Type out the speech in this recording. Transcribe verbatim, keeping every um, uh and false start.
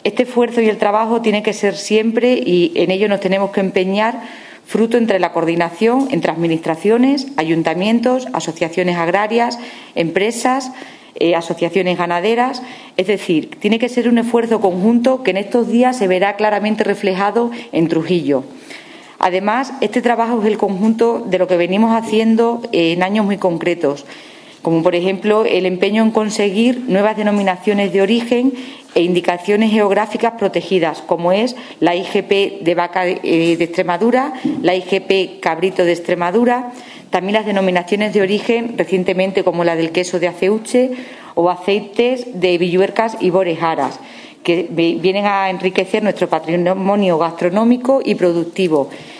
Este esfuerzo y el trabajo tiene que ser siempre, y en ello nos tenemos que empeñar, fruto entre la coordinación entre administraciones, ayuntamientos, asociaciones agrarias, empresas, eh, asociaciones ganaderas. Es decir, tiene que ser un esfuerzo conjunto que en estos días se verá claramente reflejado en Trujillo. Además, este trabajo es el conjunto de lo que venimos haciendo en años muy concretos, como por ejemplo el empeño en conseguir nuevas denominaciones de origen e indicaciones geográficas protegidas, como es la I G P de vaca de Extremadura, la I G P cabrito de Extremadura, también las denominaciones de origen recientemente como la del queso de Aceuche o aceites de Villuercas y Borejaras, que vienen a enriquecer nuestro patrimonio gastronómico y productivo.